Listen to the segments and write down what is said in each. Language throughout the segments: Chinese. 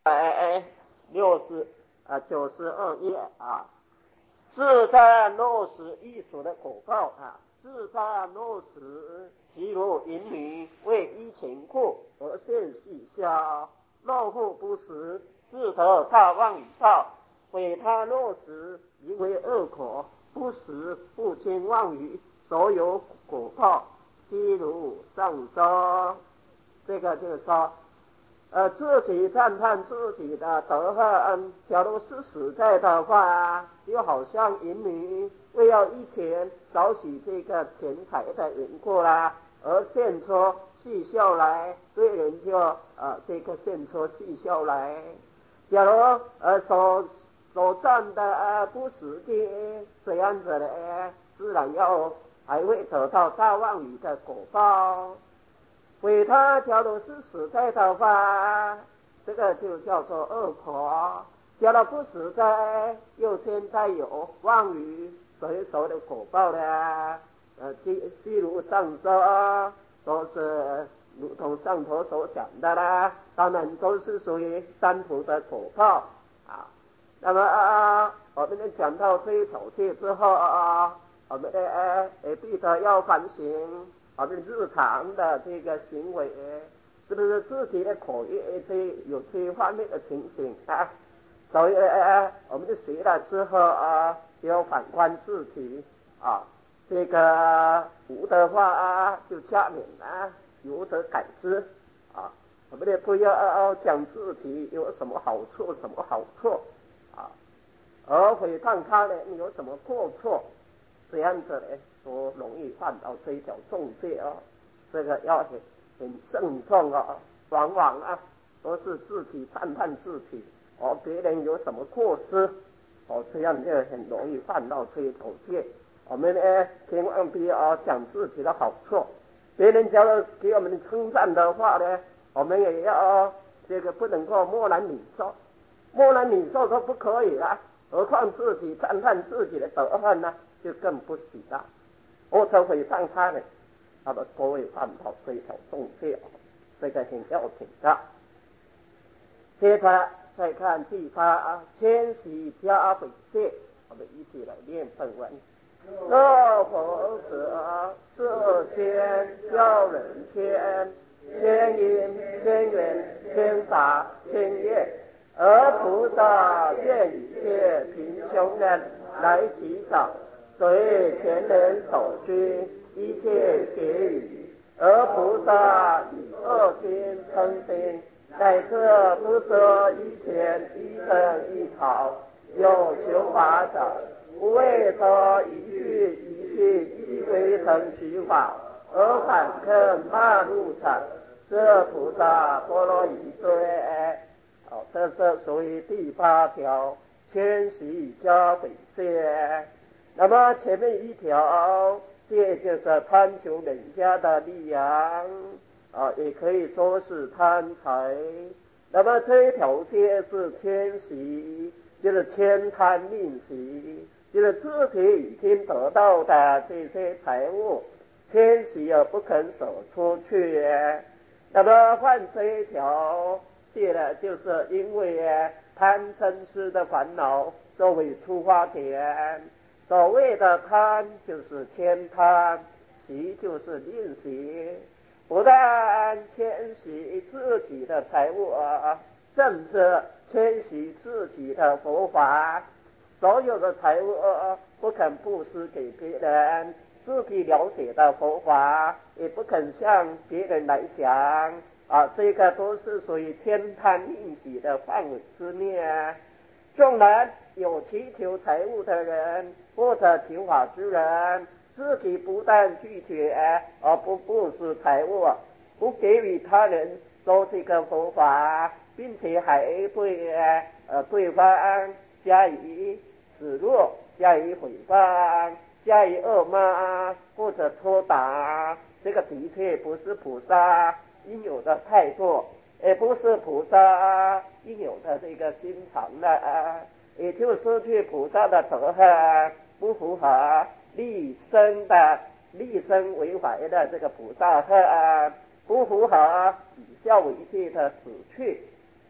92页啊，自在落实艺术的果报啊，自在落实其如淫女为依情故而现细消，落户不实，自得大妄语道，毁他落实名为恶果，不实不轻妄语，所有果报悉如上说。这个就是说自己赞叹自己的德行，假如是实在的话，就好像淫女为要一钱少许这个钱财的缘故啦，而现出戏笑来，对人就这个现出戏笑来。假如所占的不实际，这样子的自然还会得到大妄语的果报。为他假如是实在的话，这个就叫做恶果；假如不实在，又兼带有妄语，所以说的果报呢，细如上说，都是如同上头所讲的啦，当然都是属于三途的果报啊。那么我们讲到这一条戒之后我们必得要反省我们日常的这个行为，是不是自己的口业有这方面的情形啊？所以我们学了之后就要反观自己这个无的话就加勉有则改之我们也不要讲自己有什么好处什么好处而回看他人有什么过错，这样子都容易犯到这一条重戒这个要很慎重往往都是自己赞叹自己别人有什么过失这样就很容易犯到这一条戒。我们千万不要讲自己的好处，别人假如给我们称赞的话呢，我们也要这个不能够默然领受，默然领受都不可以何况自己赞叹自己的德行呢，就更不许了。或者毁谤他人，他们都会犯到这一条重戒这个很要紧的。接着再看第8千禧加毁戒，我们一起来念本文。若佛者自谦教人谦，谦因谦缘谦法谦业，而菩萨见一切贫穷人来祈祷，随前人所需，一切给予，而菩萨以恶心嗔心，乃至不舍一钱一灯一草，有求法者，不为说一句一句一归成取法，而反坑骂入场，这菩萨波罗夷罪。这是属于第8条千禧加毁戒。那么前面一条戒就是贪求人家的利养也可以说是贪财。那么这一条戒是谦禧，就是谦贪吝惜，就是自己已经得到的这些财物，谦禧而不肯舍出去。那么换这一条戒呢，就是因为贪嗔痴的烦恼作为出发点。所谓的贪就是谦贪，惜就是吝惜，不但谦惜自己的财物甚至谦惜自己的佛法，所有的财物不肯布施给别人，自己了解的佛法也不肯向别人来讲这个都是属于谦贪吝惜的范围之内纵然有祈求财物的人或者求法之人，自己不但拒绝而不布施财物，不给予他人说这个佛法，并且还对对方加以耻辱，加以毁谤，加以恶骂或者戳打，这个的确不是菩萨应有的态度，也不是菩萨应有的这个心肠也就失去菩萨的德行，不符合立身为怀的这个菩萨不符合以孝为戒的旨趣。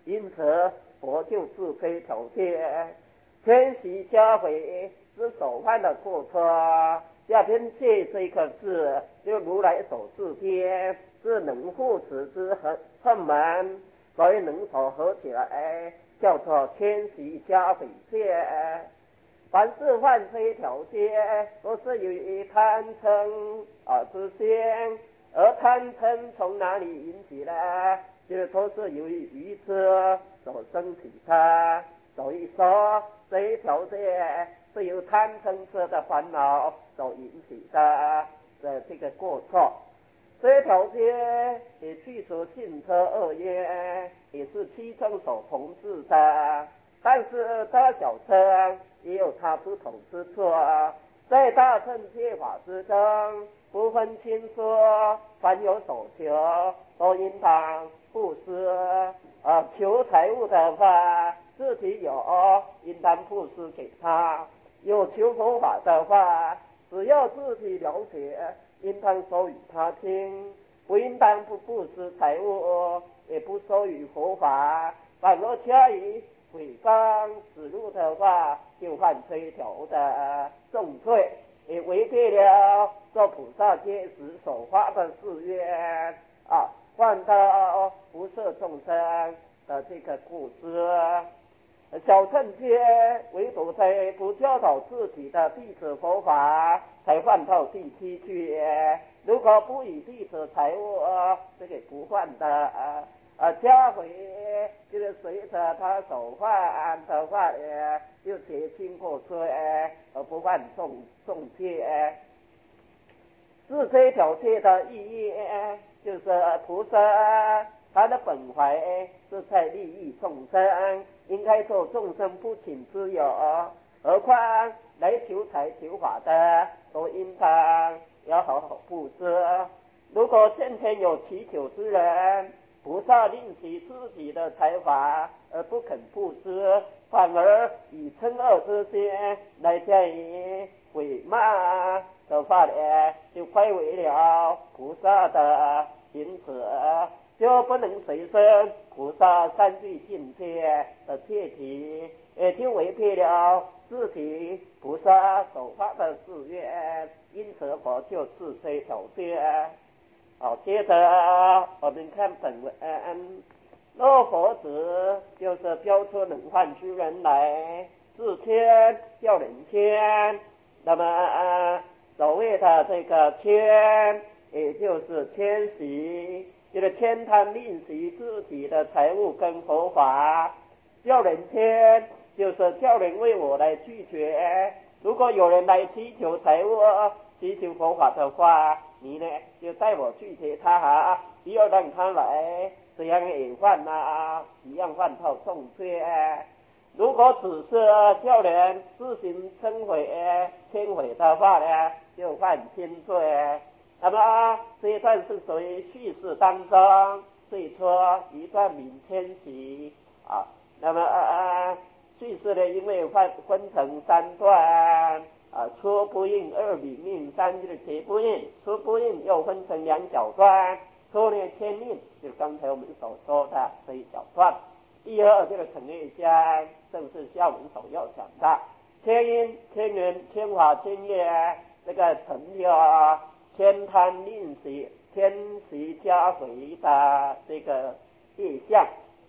因此佛就自非条件，谦虚加回是手犯的过错。下边这个字，就如来所自编，是能护持之恨门，所以能所合起来，叫做谦虚加回戒。凡是犯这条戒，都是由于贪嗔之心，而贪嗔从哪里引起呢？这都是由于愚痴所生起的。所以说这一条戒是由贪嗔痴的烦恼所引起的这个过错。这一条戒也去除性车恶业，也是七乘所同治的。但是大小乘也有它不同之处，在大乘戒法之中，不分亲疏，凡有所求，都应当布施。求财物的话，自己有，应当布施给他；有求佛法的话，只要自己了解，应当说与他听，不应当不布施财物，也不说与佛法，反而加以诽谤此路的话，就犯这一条的重罪，也违背了受菩萨戒时所发的誓愿犯到不摄众生的这个过失。小乘戒唯独在不教导自己的弟子佛法，才犯到第七戒。如果不以弟子财物，这个不犯的加回就是随着他所犯的话，就结清过罪，而不犯重戒。是这一条戒的意义，就是菩萨他的本怀是在利益众生，应该做众生不请之友，何况来求财求法的，都应当要好好布施。如果先前有祈求之人，菩萨令其自己的财法而不肯布施，反而以嗔恶之心来加以毁骂的话呢，就亏违了菩萨的行持，就不能随身菩萨三聚境界的戒体，也就违背了自己菩萨所发的誓愿，因此佛就治这条戒。好，接着我们看本文，若佛子就是标出能犯之人来自谦叫人谦，那么所谓的这个谦，也就是谦虚，就是谦贪吝惜自己的财物跟佛法。叫人谦，就是叫人为我来拒绝。如果有人来祈求财物、祈求佛法的话，你呢就带我拒绝他，不要让他来，这样也犯一样犯到重罪。如果只是叫人自行称毁、谦毁的话呢，就犯轻罪。那么这一段是属于叙事当中最初一段名谦虚那么叙事呢，因为分成三段初不应、二比命、三就是结不应。初不应又分成两小段，初呢谦令，就是刚才我们所说的这一小段。第二这个成业相，正是下文所要讲的谦因、谦缘、谦法、谦业，这个成就谦贪吝惜、谦虚加回的这个业相。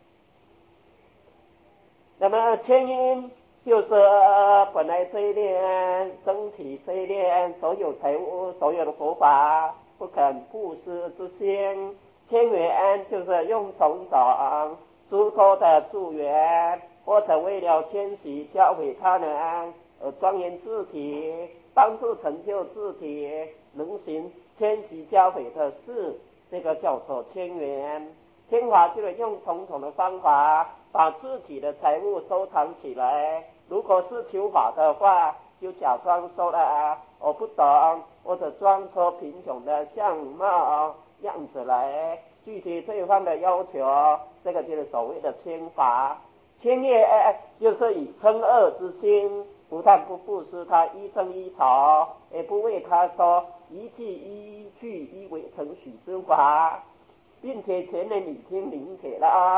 那么谦因就是本来这一念身体这一念所有财物所有的佛法不肯布施之心。谦缘就是用种种诸多的助缘，或者为了谦虚教诲他人而庄严自己，帮助成就自己能行谦虚教诲的事，这个叫做谦缘。谦法就是用种种的方法把自己的财物收藏起来，如果是求法的话，就假装说了我不懂，或者装出贫穷的相貌样子来，具体对方的要求，这个就是所谓的谦法。谦业就是以嗔恶之心，不但不布施他一争一吵，也不为他说一句一句一为承许之法，并且前人已经明解了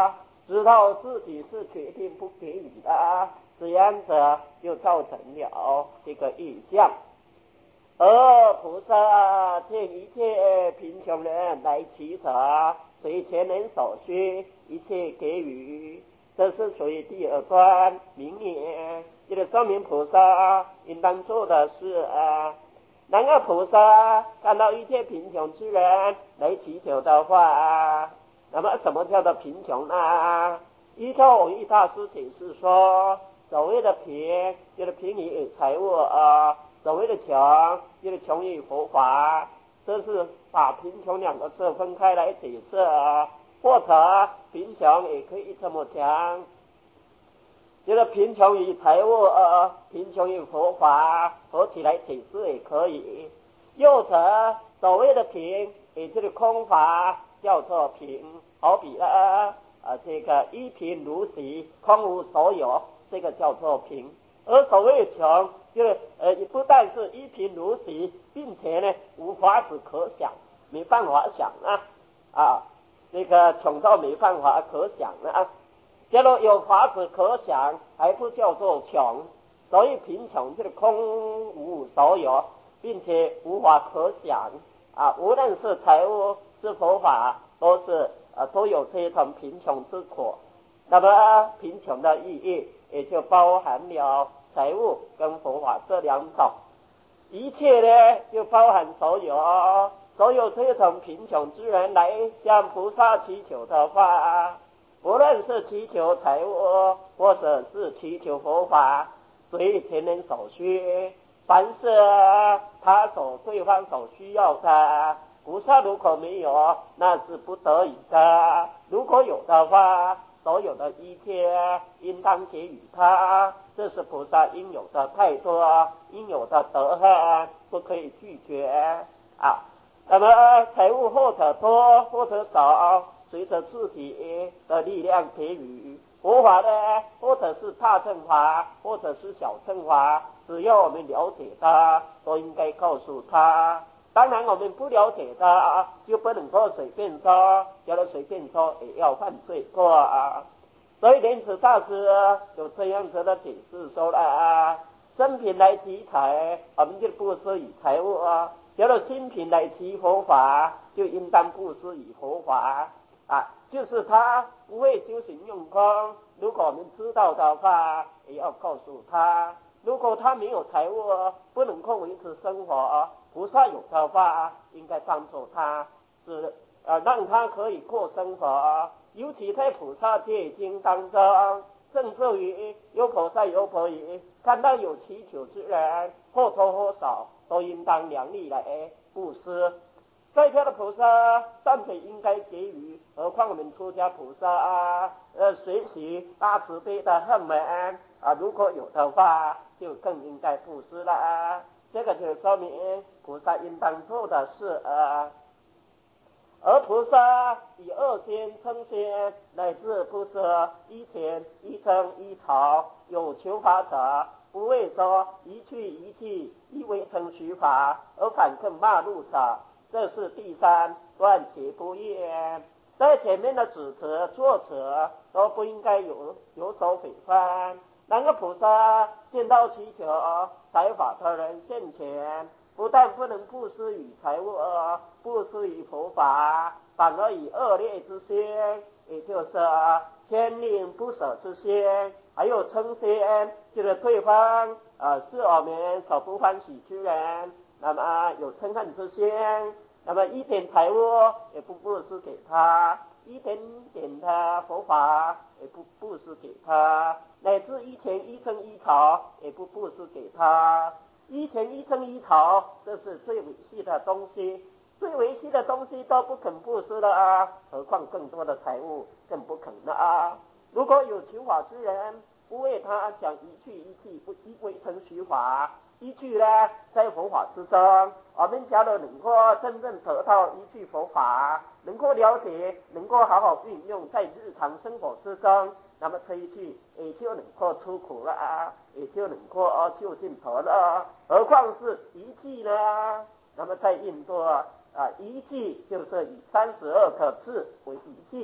知道自己是决定不给予的，这样子就造成了这个异象。而菩萨见一切贫穷人来乞者，随前人所需，一切给予，这是属于第二段明言，这个说明菩萨应当做的事然而菩萨看到一切贫穷之人来祈求的话，那么什么叫做贫穷呢？依照弘一大师解释说，所谓的贫就是贫于财物所谓的穷就是穷于佛法，这是把贫穷两个字分开来解释或者贫穷也可以这么讲，就是贫穷于财物贫穷于佛法，合起来解释也可以。又者所谓的贫，也就是空法，叫做贫，好比这个一贫如洗，空无所有，这个叫做贫。而所谓穷，就是不但是一贫如洗，并且呢无法子可想，没办法想这个穷到没办法可想假如有法子可想，还不叫做穷。所以贫穷就是空无所有，并且无法可想无论是财物是佛法，都有这种贫穷之苦。那么贫穷的意义也就包含了财物跟佛法这两种，一切呢就包含所有这种贫穷之人来向菩萨祈求的话，无论是祈求财物或者是祈求佛法，随前人所需，凡是对方所需要的，菩萨如果没有，那是不得已的；如果有的话，所有的一切应当给予他，这是菩萨应有的态度，应有的德行，不可以拒绝那么财物或者多或者少，随着自己的力量给予。佛法呢，或者是大乘法，或者是小乘法，只要我们了解的，都应该告诉他。当然我们不了解的就不能够随便说，假如随便说也要犯罪过所以莲池大师有这样子的解释说了生品来积财，我们就布施以财物假如新品来积佛法，就应当布施以佛法就是他不会修行用功，如果我们知道的话，也要告诉他。如果他没有财物不能够维持生活菩萨有的话，应该帮助他，让他可以过生活尤其在菩萨戒经当中，甚至于有菩萨有婆夷，看到有祈求之人，或多或少都应当量力来布施。在家的菩萨暂且应该给予，何况我们出家菩萨学习大慈悲的恨门如果有的话，就更应该布施了这个就说明菩萨应当做的事而菩萨以二仙称仙，乃至布施一钱一僧一草，有求法者，不为说一去一去，一为成许法，而反更骂路者，这是第三断结不厌。在前面的主持作者都不应该有所诽谤。那个菩萨见到祈求财法的人现前，不但不能布施以财物布施以佛法，反而以恶劣之心，也就是牵令不舍之心，还有称仙，就是对方是我们所不欢喜之人，那么有嗔恨之心，那么一点财物也不布施给他，一点点的佛法也不布施给他，乃至一钱一僧一草也不布施给他。一钱一僧一草，这是最微细的东西，最微细的东西都不肯布施了何况更多的财物更不肯了如果有求法之人，不为他讲一句一句，不一为成许法，依据呢，在佛法之中，我们假如能够真正得到依据佛法，能够了解，能够好好运用在日常生活之中，那么这一句也就能够出苦了也就能够就近头了。何况是一句呢？那么在印度一句就是以32个字为一句，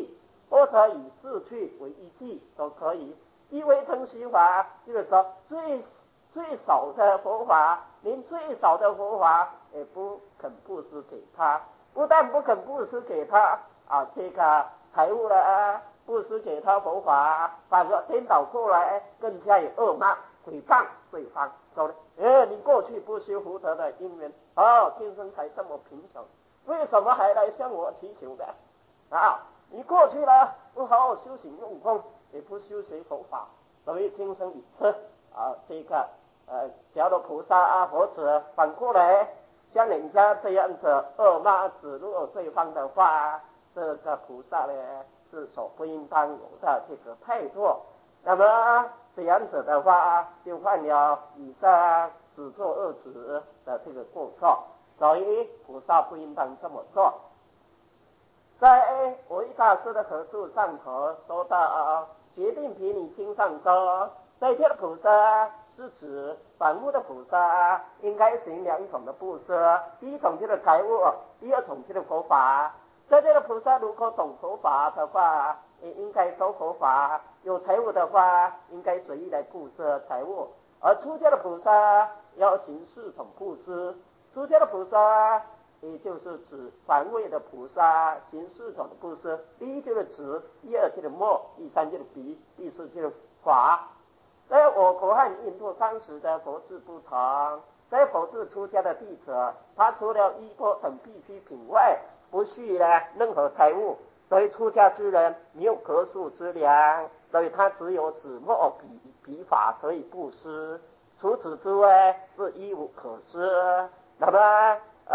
或者以四趣为依据都可以。依为承袭法，就是说最少的佛法，连最少的佛法也不肯布施给他，不但不肯布施给他这个财物了布施给他佛法，反而颠倒过来，更加有恶骂诽谤对方，说的你过去不修福德的因缘今生才这么贫穷，为什么还来向我祈求的你过去了不好好修行用功，也不修学佛法，所以今生你这个假如菩萨佛子反过来像人家这样子恶骂指路对方的话，这个菩萨呢是所不应当有的这个态度。那么这样子的话，就犯了以上只做恶子的这个过错，所以菩萨不应当这么做。在我一大师的合著上头说到决定毗尼经上说，在天的菩萨是指凡物的菩萨应该行两种的布施，第一种就是财物，第二种就是佛法。在这个菩萨如果懂佛法的话，也应该收佛法，有财物的话应该随意来布施财物。而出家的菩萨要行四种布施，出家的菩萨也就是指凡位的菩萨行四种的布施，第一就是直，第二就是默，第三就是鼻，第四就是法。在我国和印度当时的佛制不同，在佛制出家的弟子，他除了衣钵等必需品外，不需任何财物，所以出家之人没有格数之量，所以他只有指墨笔法可以布施，除此之外是一无可施。那么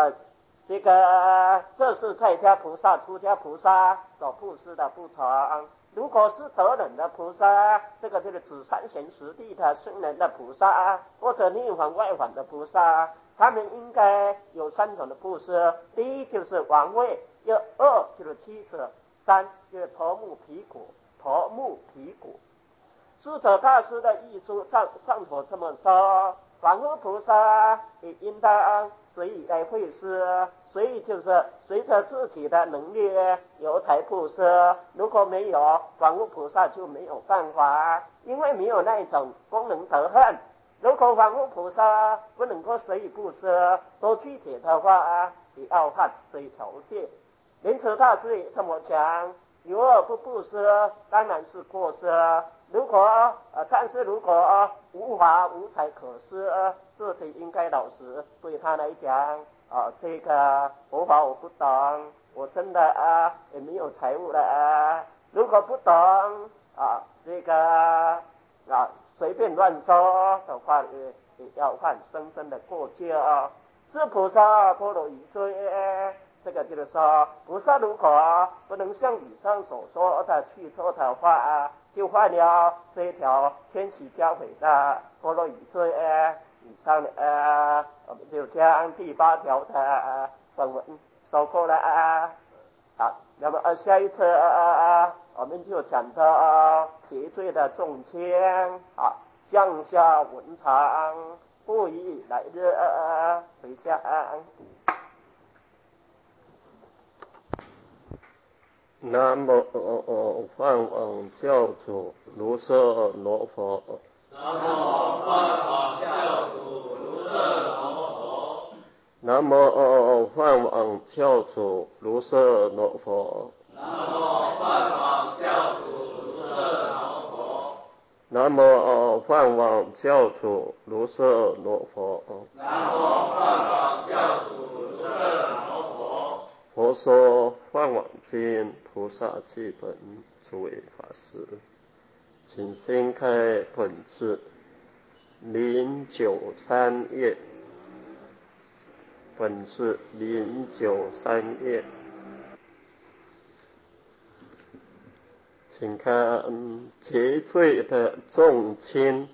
这是在家菩萨出家菩萨所布施的不同。如果是得忍的菩萨，这个就是指三贤十地的圣人的菩萨，或者内环外环的菩萨，他们应该有三种的布施。第一就是王位，二就是妻子，三就是头目皮骨。智者大师的艺术上头这么说，凡夫菩萨也应当随意来会施，随意就是随着自己的能力由财布施，如果没有凡夫菩萨就没有办法，因为没有那一种功能德恨。如果凡夫菩萨不能够随意布施，都具体的话也要看这一条件。莲池大师也这么讲，有而不布施当然是过失，但是如果无法无财可施，自己应该老实对他来讲这个佛法我不懂，我真的也没有财物了如果不懂这个随便乱说的话也要犯深深的过戒是菩萨波罗夷罪这个就是说，菩萨如果不能像以上所说的去做的话就犯了这一条千禧教诲的波罗夷罪以上我们就将第8条的本文收过了那么下一次我们就讲到结罪的重轻向下文长不宜来日回向。南无梵网教主卢舍罗佛。 南无梵网教主卢舍罗佛。 南无梵网教主卢舍罗佛。 南无梵网教主卢舍罗佛。 南无梵网教主卢舍罗佛。 南无梵网教主卢舍罗佛。 佛说梵网经，菩萨记本，诸位法师，请先开本志093页，本志093页，请看结罪的重轻，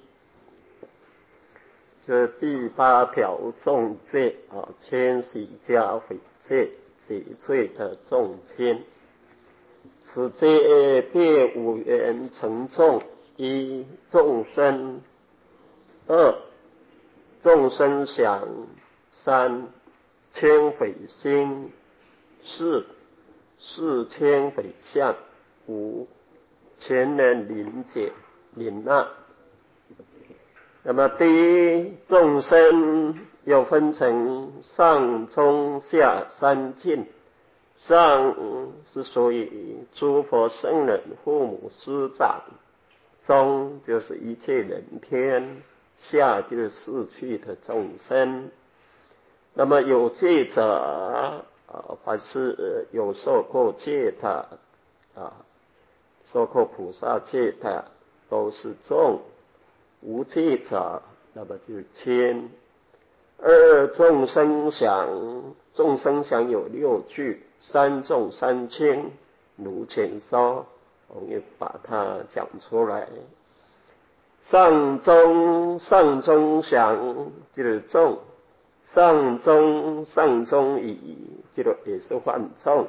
这第8条重罪千禧加毁戒结罪的重轻。此戒别5缘成重：一、众生；二、众生想；三、千毁心；四、千毁相； 无全能临解领纳。那么第一，众生又分成上中下三境。上是属于诸佛圣人、父母师长，中就是一切人天，下就是逝去的众生。那么有戒者凡是有受过戒的受过菩萨戒的都是众，无戒者那么就是千。二众生想，众生想有六句，三众三千，如前说，我们也把它讲出来。上中想就是众，上中以也是幻众。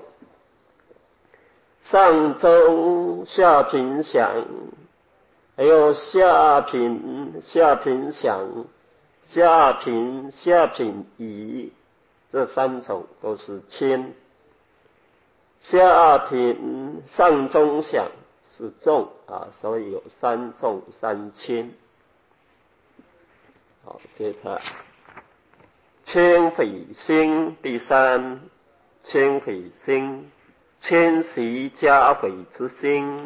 上中下品想，还有下品想，下品疑，这三种都是千。下品上中想是众所以有三众三千。好，接着千悔心，第三，千悔心，千习加悔之心。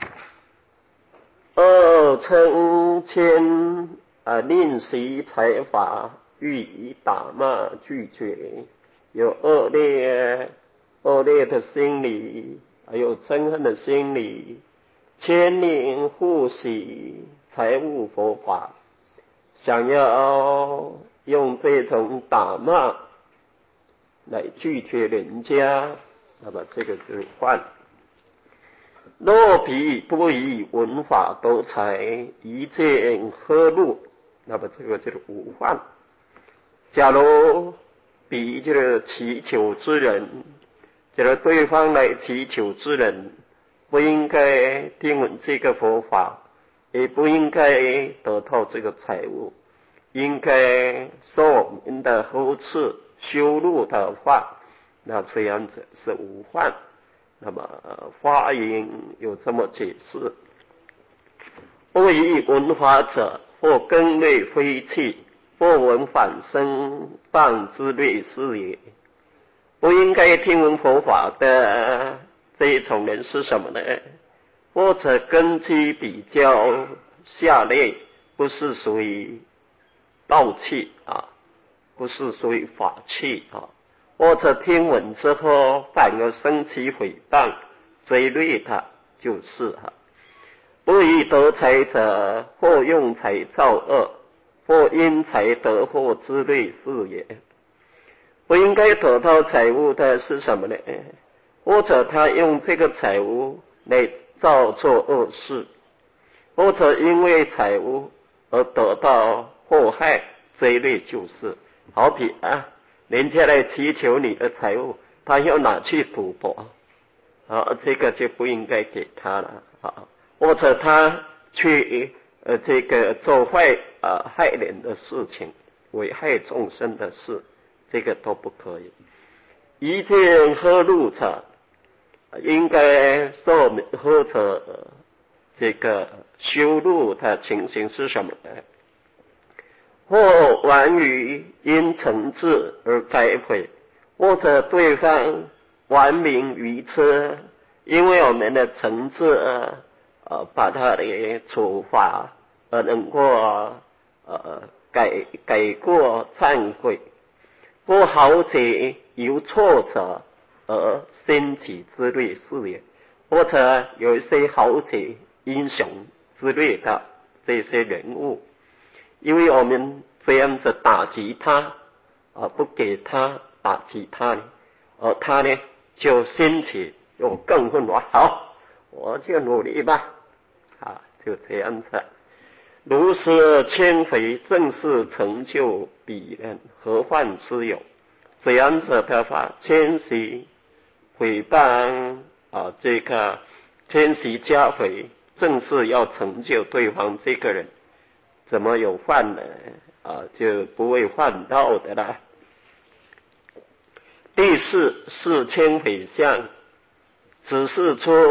二称千令习财法，予以打骂拒绝，有恶劣的心理，还有憎恨的心理。千令护喜财物佛法，想要用这种打骂来拒绝人家，那么这个就是幻。若彼不以文法多财，一见呵怒，那么这个就是无幻。假如比祈求之人，对方来祈求之人不应该听闻这个佛法，也不应该得到这个财物，应该受我们的呵斥羞辱的话，那这样子是无幻。那么华严有这么解释：不以闻法者，或根类非气，或闻反生谤之类是也。不应该听闻佛法的这一种人是什么呢？或者根基比较下劣，不是属于道气不是属于法气或者听闻之后反而生起诽谤追掠他，就是不以得财者，或用财造恶，或因财得祸之类是也。不应该得到财物的是什么呢？或者他用这个财物来造作恶事，或者因为财物而得到祸害，这一类就是好比人家来祈求你的财物，他要拿去赌博这个就不应该给他了或者他去这个做坏害人的事情，危害众生的事，这个都不可以。一见呵怒者，应该受或者这个羞辱的情形是什么呢？或顽愚因诚挚而改悔，或者对方顽冥愚痴，因为我们的诚挚把他的处罚能够改过忏悔。或豪杰由挫折而兴起之类是也。或者有一些豪杰英雄之类的这些人物，因为我们这样子打击他不给他打击他呢，而他呢就兴起又更愤怒，好，我就努力吧就这样子。如是谦卑，正是成就彼人，何患之有？这样子的话，谦虚诽谤这个谦虚加悔，正是要成就对方这个人，怎么有犯呢？就不会犯到的啦。第四是谦卑相，只是出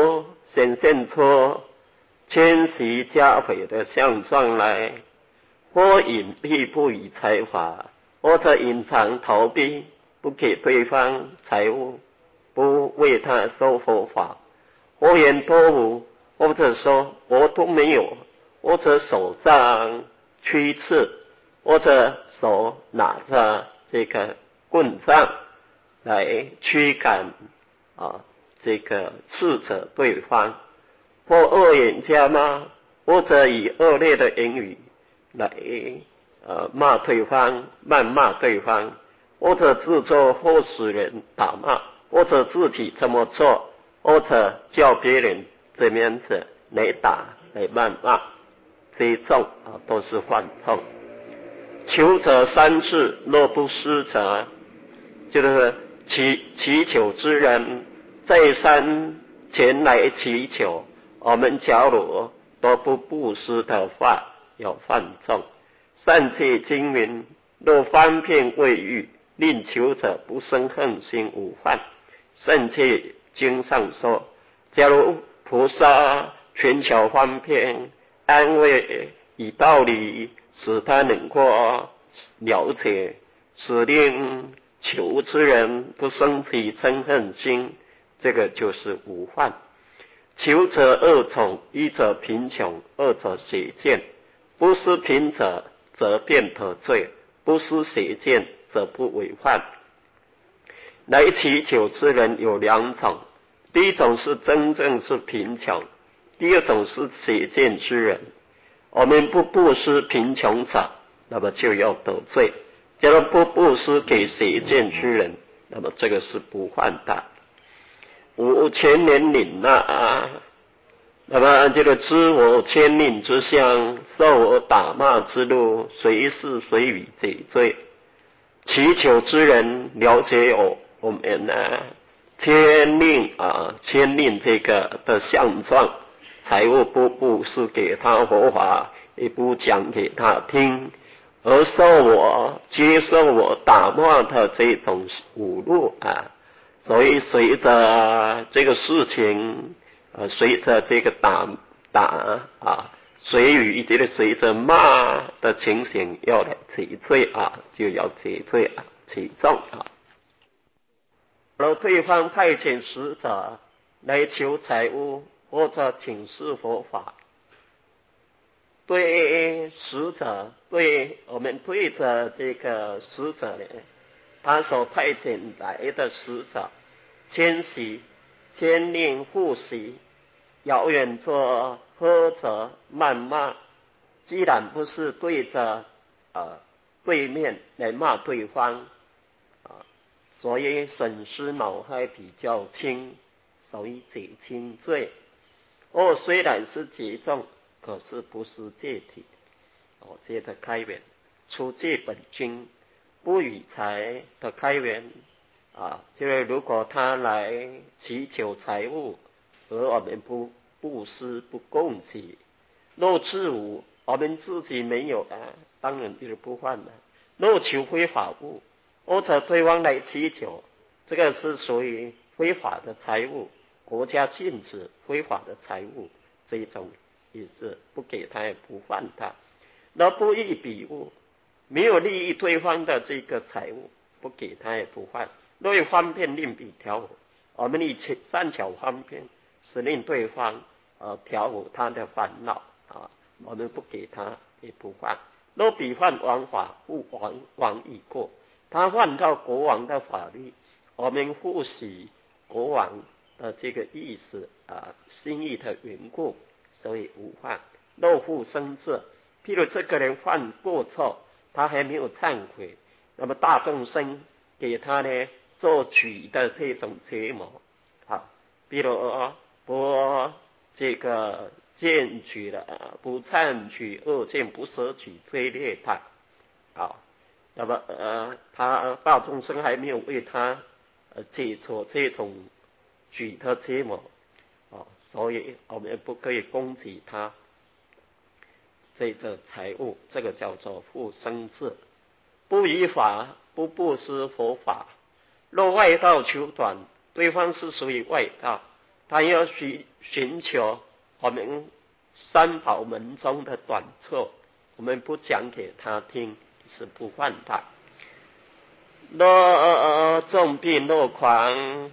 显现出谦虚加倍的相状来，或隐蔽不以财法，或者隐藏逃避，不给对方财物，不为他说佛法，或言多无，或者说我都没有，或者手杖驱斥，或者手拿着这个棍杖来驱赶这个斥责对方，或恶言加骂，或者以恶劣的言语来骂对方，谩骂对方，或者自作或使人打骂，或者自己这么做，或者叫别人这么样子来打来谩骂，这一种都是犯众。求者三字，若不施者，就是祈求之人再三前来祈求，我们假如都不布施的话，有犯众。善戒经云，若方便未遇，令求者不生恨心无犯。善戒经上说，假如菩萨全巧方便安慰以道理，使他能够了解，使令求之人不生起嗔恨心，这个就是无犯。求者二种，一者贫穷，二者邪见。不施贫者则便得罪，不施邪见则不违犯。来祈求之人有两种，第一种是真正是贫穷，第二种是邪见之人。我们不布施贫穷者，那么就要得罪；假如不布施给邪见之人，那么这个是不犯的。5000年领那么这个知我千令之相，受我打骂之怒，随是随语解罪。祈求之人了解我们千令这个的相状，财物不布施给他佛法，也不讲给他听，而接受我打骂的这种侮辱所以随着这个事情随着这个随语这个随着骂的情形要来解罪就要解罪起重而对方派遣使者来求财物或者请示佛法，对使者我们对着这个使者呢，他所派遣来的使者谦虚谦令护习，遥远做呵责谩骂，既然不是对着对面来骂对方所以损失恼害比较轻，所以解轻罪。虽然是结重，可是不是戒体戒的开源，出戒本经，不与财的开源就是如果他来祈求财物，而我们不布施不供给，若自无我们自己没有当然就是不犯了。若求非法物，或者对方来祈求，这个是属于非法的财物，国家禁止非法的财物，这一种也是不给他也不犯他。那不义彼物，没有利益对方的这个财物，不给他也不犯。若有方便令彼调伏，我们以善巧方便使令对方调伏他的烦恼我们不给他也不犯。若彼犯王法，不王已过，他犯到国王的法律，我们护喜国王的这个意思心意的缘故，所以无犯。若复生智，譬如这个人犯过错，他还没有忏悔，那么大众生给他呢做举的这种折磨比如不这个见取了不忏取恶见不舍取这一类的那么他大众生还没有为他解除这种举的折磨所以我们不可以供给他这个财物，这个叫做复生智。不依法不布施佛法，若外道求短，对方是属于外道， 他要寻求我们三宝门中的短处，我们不讲给他听，是不犯他。若重病若狂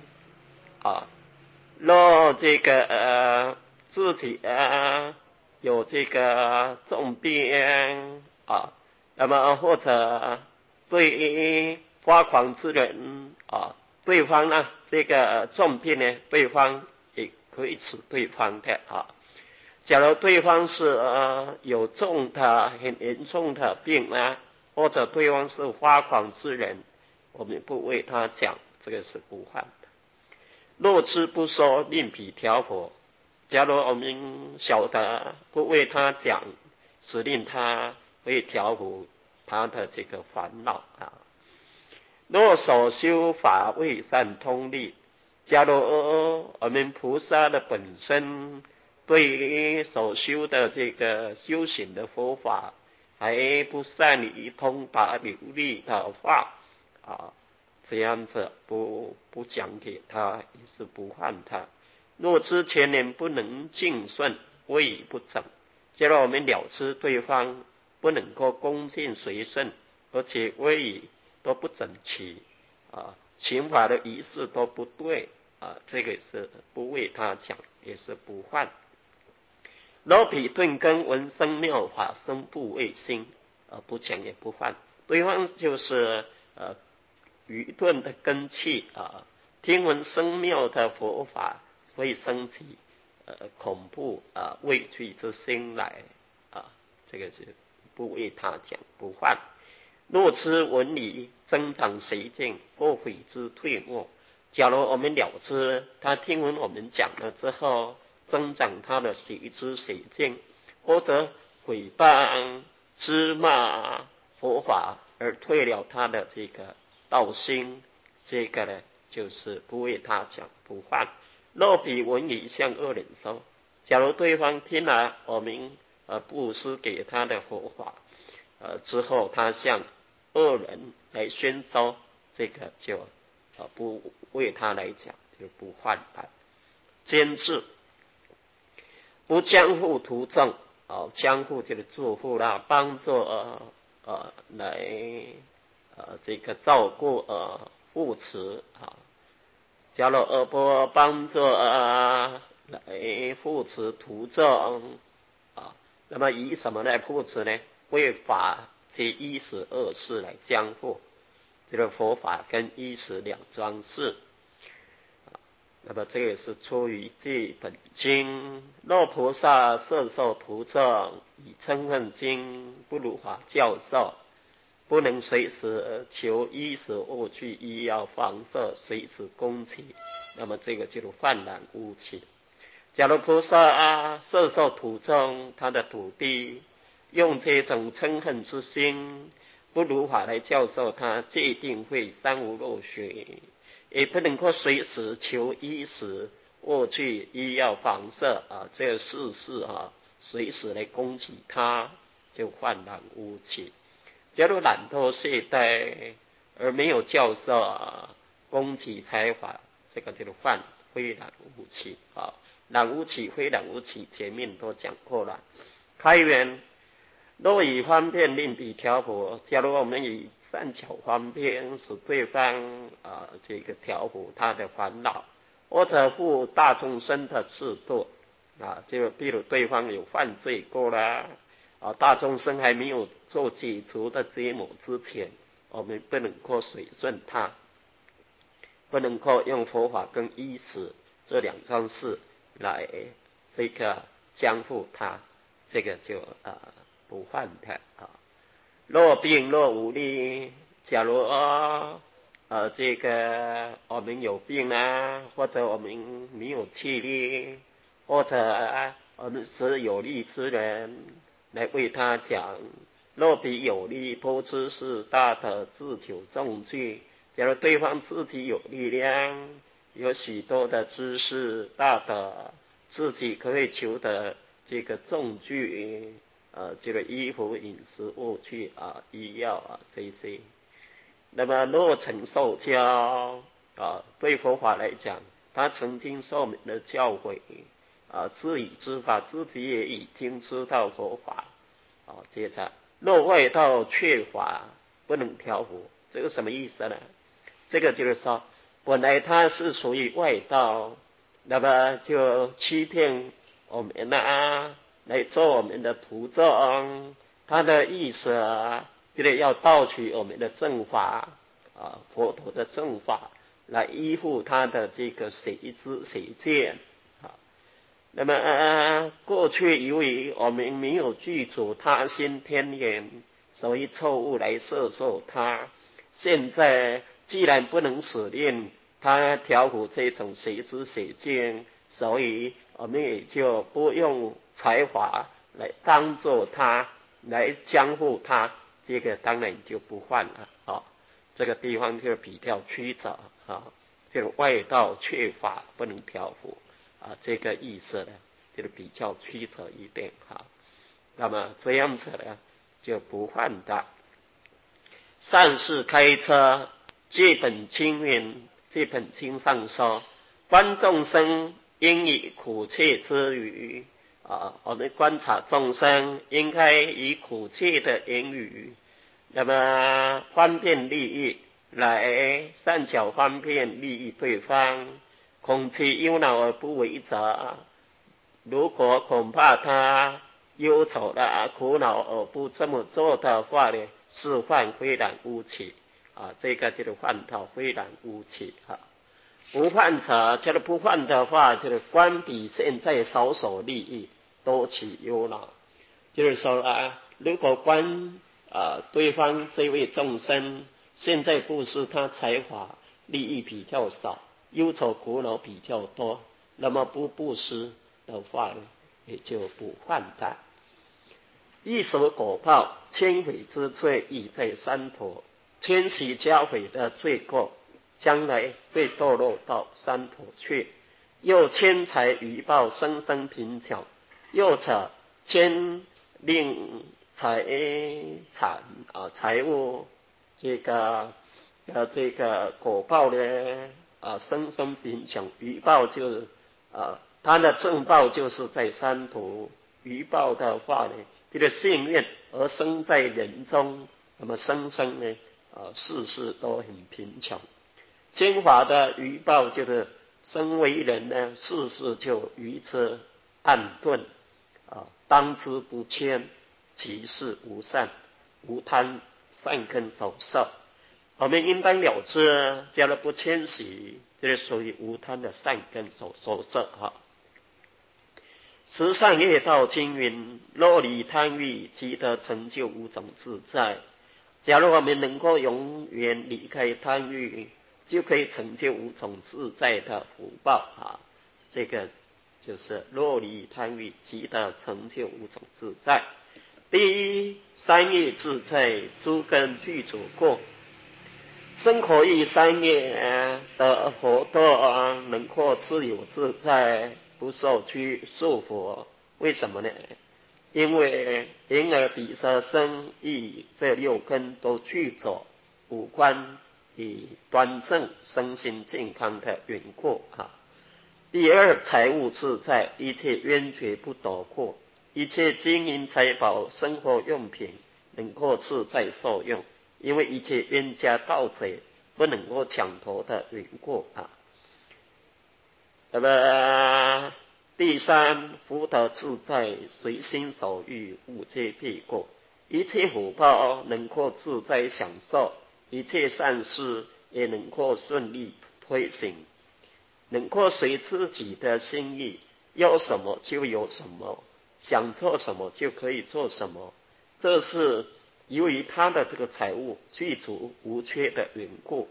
若这个自己有这个重病那么或者对于发狂之人对方呢这个重病呢，对方也可以治对方的假如对方是有重的很严重的病或者对方是发狂之人，我们不为他讲，这个是不犯的。若知不说，另彼调伏。假如我们晓得不为他讲，使令他会调伏他的这个烦恼若所修法未善通力，假如我们菩萨的本身对于所修的这个修行的佛法还不善于通达流利的话这样子不讲给他，也是不犯他。若知前人不能敬顺，谓以不整。假如我们了知对方不能够恭敬随顺，而且谓语都不整齐刑法的仪式都不对这个是不为他讲，也是不犯。若彼顿根闻声妙法生不为心，不讲也不犯。对方就是愚钝的根器听闻声妙的佛法会升起恐怖畏惧之心来这个是不为他讲，不犯。若知闻理增长随境，或悔之退没。假如我们了知他听闻我们讲了之后，增长他的随知随境，或者毁谤芝骂佛法而退了他的这个道心，这个呢就是不为他讲，不犯。若彼闻理向恶人说，假如对方听了我们布施给他的佛法之后，他向恶人来宣说，这个就不为他来讲，就不犯他。监制不将护徒众将护就是祝福啦，帮助来这个照顾护持假如不帮助来护持徒众那么以什么来护持呢？为法及衣食二事来将护，这个佛法跟衣食两桩事那么这也是出于这本经。若菩萨摄受徒众，以嗔恨经不如法教授，不能随时求衣食物具医药房舍，随时供给，那么这个就是泛滥无期。假如菩萨摄受徒众，他的徒弟用这种嗔恨之心不如法来教授他，这一定会三无漏学，也不能够随时求衣食物具医药房舍这事随时来供给他，就泛滥无期。假如懒惰懈怠而没有教授供给财法，这个就是泛非懒无期懒无期非懒无期前面都讲过了。开源若以方便令彼调伏，假如我们以善巧方便使对方这个调伏他的烦恼，或者护大众生的制度就比如对方有犯罪过啦大众生还没有做解除的折磨之前，我们不能够随顺他，不能够用佛法跟衣食这两桩事来这个将护他，这个就不犯他若病若无力，假如这个我们有病或者我们没有气力，或者我们是有力之人来为他讲，若比有力多知识大的自求众具，假如对方自己有力量，有许多的知识大的，自己可以求得这个众具这个衣服饮食物具医药这些，那么若曾受教对佛法来讲， 他曾经受我们的教诲知以知法，自己也已经知道佛法接着若外道却法，不能调伏，这个什么意思呢？这个就是说，本来他是属于外道，那么就欺骗我们来做我们的徒众，他的意思就是要盗取我们的正法佛陀的正法，来依附他的这个邪知邪见那么过去由于我们没有具足他心天眼，所以错误来摄受他。现在既然不能使令他调伏这种邪知邪见，所以我们也就不用才华来当作他，来将护他，这个当然就不犯了这个地方就比较曲折这个外道却法不能调伏这个意思呢，就是比较曲折一点那么这样子呢，就不犯的。善事开车，这本经云，这本经上说，观众生应以苦切之语我们观察众生应该以苦切的言语，那么方便利益，来善巧方便利益对方，恐其忧恼而不为者。如果恐怕他忧愁了苦恼而不这么做的话呢，是犯非然无起这个就是犯到非然无起不犯者就是不犯的话，就是观比现在少所利益多起忧恼，就是说如果观对方这位众生现在不是他才华利益比较少，忧愁苦恼比较多，那么不布施的话呢，也就不犯的。一手果报，千悔之罪已在三途，千禧加悔的罪过，将来会堕落到三途去。又千财余报，生生贫穷；又者千令财产财物这个果报呢生生贫穷。余报就是他的正报就是在三途，余报的话呢，这个幸运而生在人中，那么生生呢世世都很贫穷。经法的余报就是身为人呢，世世就愚痴暗钝当知不谦，其事无善，无贪善根所受。我们应当了知，叫做不谦虚，这是属于无贪的善根所受十善业道经云，若离贪欲，即得成就五种自在。假如我们能够永远离开贪欲，就可以成就五种自在的福报这个就是若离贪欲，即得成就五种自在。第一，三业自在，诸根具足过。生活于三业的活动能够自由自在，不受束缚。为什么呢？因为眼耳鼻舌身意这六根都具足五官以端正身心健康的缘故第二，财务自在，一切冤结不夺过，一切金银财宝生活用品能够自在受用，因为一切冤家盗贼不能够抢夺的缘故那么第三，福德自在，随心所欲，无皆必过，一切福报能够自在享受，一切善事也能够顺利推行，能够随自己的心意，要什么就有什么，想做什么就可以做什么，这是由于他的这个财物具足无缺的缘故。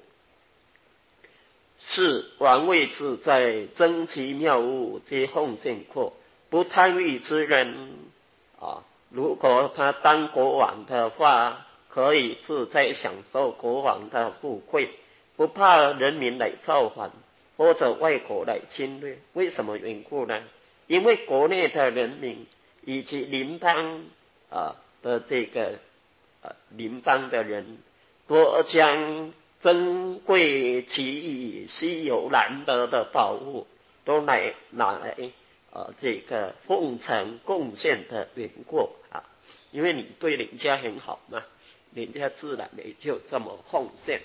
是玩味自在，珍奇妙物皆奉献过。不贪欲之人如果他当国王的话，可以自在享受国王的富贵，不怕人民来造反或者外国来侵略。为什么缘故呢？因为国内的人民以及邻邦的这个邻邦的人，都将珍贵奇异稀有难得的宝物，都拿来这个奉承贡献的缘故啊，因为你对人家很好嘛，人家自然也就这么奉献。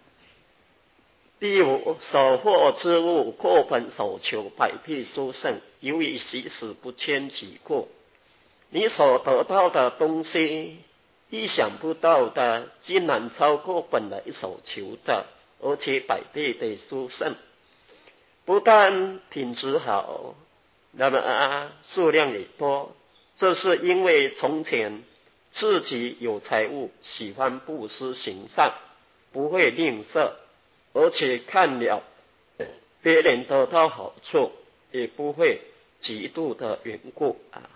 第五，所获之物过本所求，百弊殊胜，由于习时不谦其过。你所得到的东西，意想不到的，竟然超过本来所求的，而且百倍的殊胜。不但品质好，那么数量也多，这是因为从前自己有财物，喜欢布施行善，不会吝啬，而且看了别人得到好处，也不会嫉妒的缘故啊。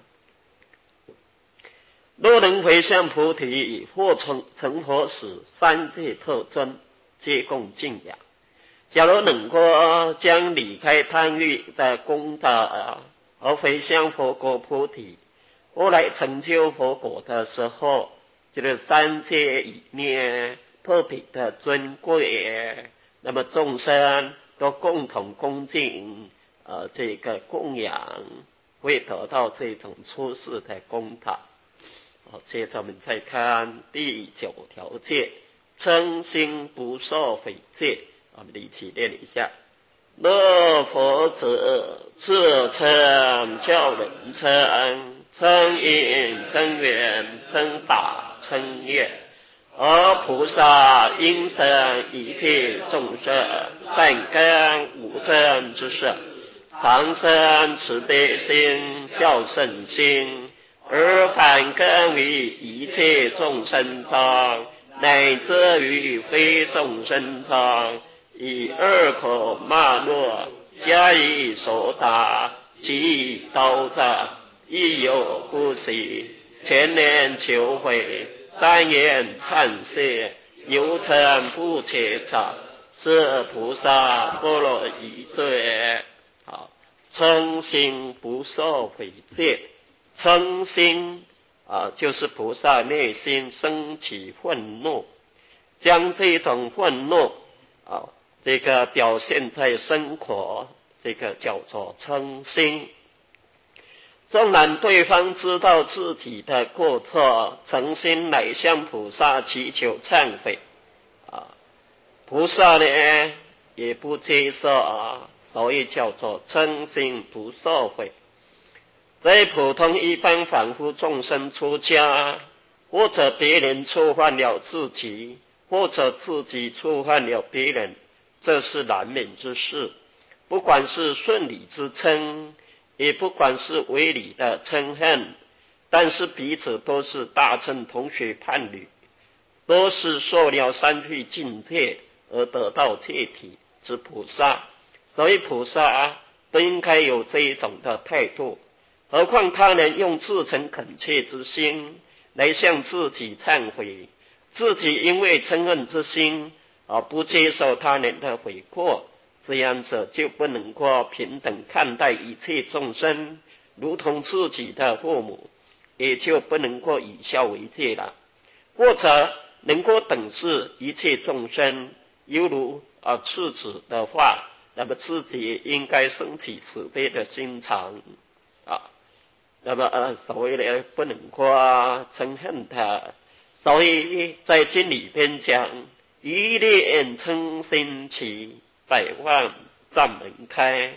若能回向菩提，或成佛时，三界特尊，皆共敬仰。假如能够将离开贪欲的功德而回向佛果菩提，后来成就佛果的时候，这个三界里面特别的尊贵，那么众生都共同恭敬这个供养，会得到这种出世的功德。接着我们再看第9条戒，称心不受毁戒。我们一起念一下：若佛者，自称教人称，称因称缘称法称业，而菩萨应生一切众生善根无争之事，常生慈悲心、孝顺心，而反根于一切众生中，乃至于非众生中，以恶口骂诺，加以手打，给予刀杖，亦有不喜，全年求悔，三言忏谢，犹称不切者，是菩萨波罗夷罪。好，称心不受毁戒。称心就是菩萨内心升起愤怒，将这种愤怒这个表现在生活，这个叫做称心。纵然对方知道自己的过错，诚心来向菩萨祈求忏悔菩萨呢也不接受所以叫做称心不受悔。在普通一般凡夫众生出家，或者别人触犯了自己，或者自己触犯了别人，这是难免之事。不管是顺理之称，也不管是违理的嗔恨，但是彼此都是大乘同学伴侣，都是受了三聚境界而得到戒体之菩萨，所以菩萨都应该有这一种的态度。何况他人用至诚恳切之心来向自己忏悔，自己因为嗔恨之心不接受他人的悔过，这样子就不能够平等看待一切众生，如同自己的父母，也就不能够以孝为戒了。或者能够等视一切众生，犹如赤子的话，那么自己应该升起慈悲的心肠那么所谓的不能够嗔恨他，所以在经里边讲，一念嗔心起，百万障门开。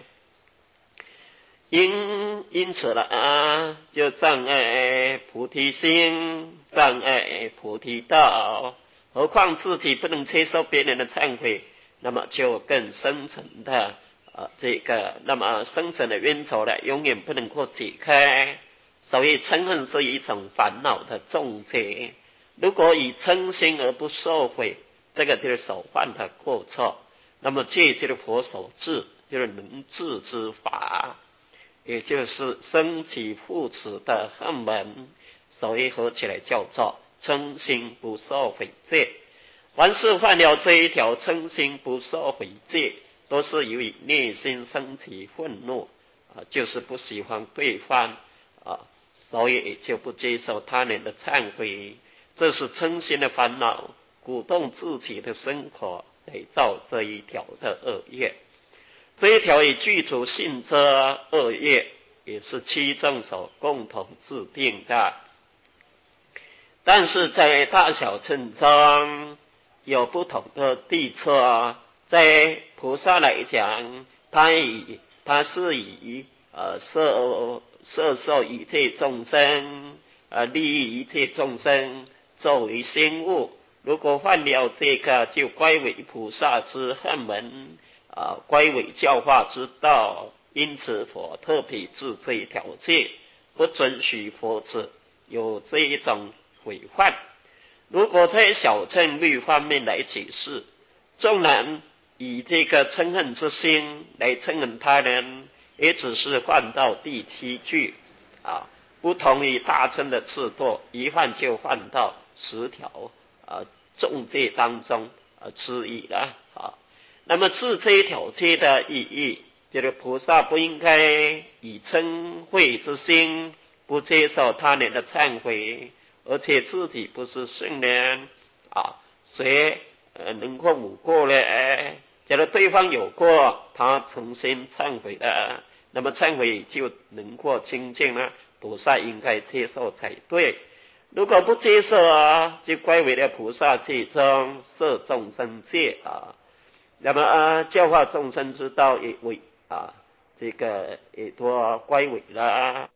因此了就障碍菩提心，障碍菩提道。何况自己不能接受别人的忏悔，那么就更深层的那么深层的冤仇了，永远不能够解开。所以嗔恨是一种烦恼的重结，如果以嗔心而不受悔，这个就是所犯的过错。那么戒就是佛所治，就是能治之法，也就是升起护持的恨门，所以合起来叫做嗔心不受悔戒。凡是犯了这一条嗔心不受悔戒，都是由于内心升起愤怒就是不喜欢对方所以也就不接受他人的忏悔，这是嗔心的烦恼，鼓动自己的生活来造这一条的恶业。这一条以具足性之恶业，也是七正所共同制定的。但是在大小乘中有不同的地处，在菩萨来讲，他是以摄受一切众生，利益一切众生作为先务。如果犯了这个，就乖违菩萨之恨门，乖违教化之道。因此佛特别制这一条戒，不准许佛子有这一种违犯。如果在小乘律方面来解释，纵然以这个嗔恨之心来嗔恨他人，也只是犯到第7句，不同于大乘的制度，一犯就犯到10条重戒当中之一了。那么治这一条戒的意义，就是菩萨不应该以嗔恚之心不接受他人的忏悔，而且自己不是圣人谁能够无过呢？假如对方有过，他重新忏悔了，那么忏悔就能够清净了，菩萨应该接受才对。如果不接受就归为了菩萨戒中摄众生戒那么教化众生之道也为这个也多归为了